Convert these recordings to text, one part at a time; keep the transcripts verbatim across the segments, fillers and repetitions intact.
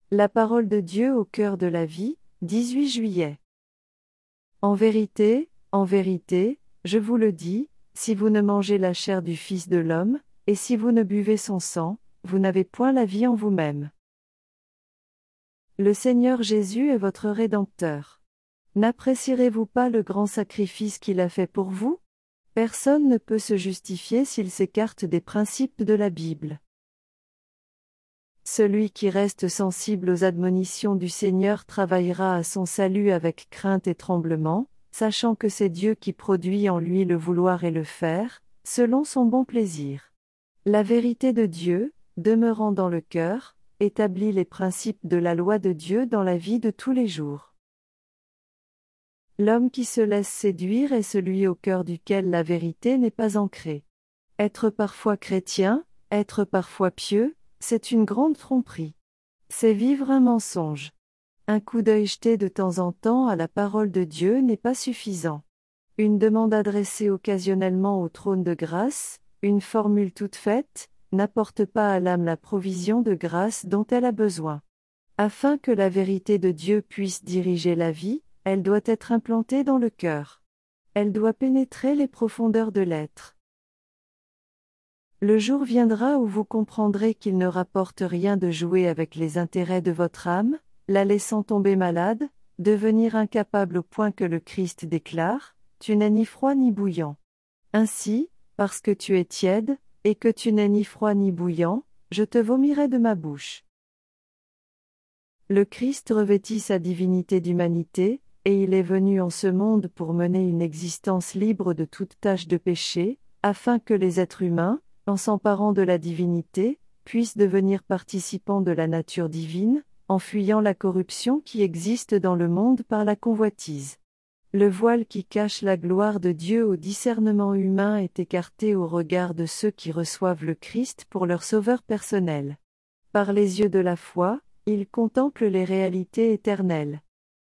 La parole de Dieu au cœur de la vie, dix-huit juillet. En vérité, en vérité, je vous le dis, si vous ne mangez la chair du Fils de l'homme, et si vous ne buvez son sang, vous n'avez point la vie en vous-même. Le Seigneur Jésus est votre Rédempteur. N'apprécierez-vous pas le grand sacrifice qu'il a fait pour vous? Personne ne peut se justifier s'il s'écarte des principes de la Bible. Celui qui reste sensible aux admonitions du Seigneur travaillera à son salut avec crainte et tremblement, sachant que c'est Dieu qui produit en lui le vouloir et le faire, selon son bon plaisir. La vérité de Dieu, demeurant dans le cœur, établit les principes de la loi de Dieu dans la vie de tous les jours. L'homme qui se laisse séduire est celui au cœur duquel la vérité n'est pas ancrée. Être parfois chrétien, être parfois pieux, c'est une grande tromperie. C'est vivre un mensonge. Un coup d'œil jeté de temps en temps à la parole de Dieu n'est pas suffisant. Une demande adressée occasionnellement au trône de grâce, une formule toute faite, n'apporte pas à l'âme la provision de grâce dont elle a besoin. Afin que la vérité de Dieu puisse diriger la vie, elle doit être implantée dans le cœur. Elle doit pénétrer les profondeurs de l'être. Le jour viendra où vous comprendrez qu'il ne rapporte rien de jouer avec les intérêts de votre âme, la laissant tomber malade, devenir incapable au point que le Christ déclare, « Tu n'es ni froid ni bouillant. » Ainsi, parce que tu es tiède, et que tu n'es ni froid ni bouillant, je te vomirai de ma bouche. Le Christ revêtit sa divinité d'humanité, et il est venu en ce monde pour mener une existence libre de toute tache de péché, afin que les êtres humains, en s'emparant de la divinité, puissent devenir participants de la nature divine, en fuyant la corruption qui existe dans le monde par la convoitise. Le voile qui cache la gloire de Dieu au discernement humain est écarté au regard de ceux qui reçoivent le Christ pour leur sauveur personnel. Par les yeux de la foi, ils contemplent les réalités éternelles.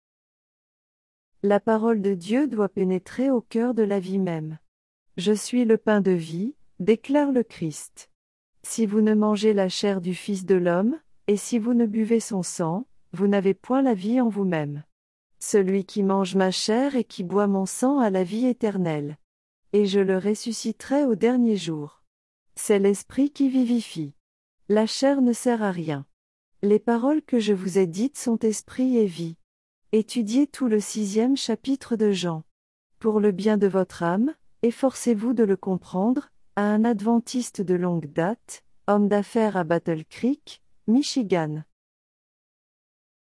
La parole de Dieu doit pénétrer au cœur de la vie même. Je suis le pain de vie, déclare le Christ. Si vous ne mangez la chair du Fils de l'homme, et si vous ne buvez son sang, vous n'avez point la vie en vous-même. Celui qui mange ma chair et qui boit mon sang a la vie éternelle. Et je le ressusciterai au dernier jour. C'est l'Esprit qui vivifie. La chair ne sert à rien. Les paroles que je vous ai dites sont esprit et vie. Étudiez tout le sixième chapitre de Jean. Pour le bien de votre âme, efforcez-vous de le comprendre, à un adventiste de longue date, homme d'affaires à Battle Creek, Michigan.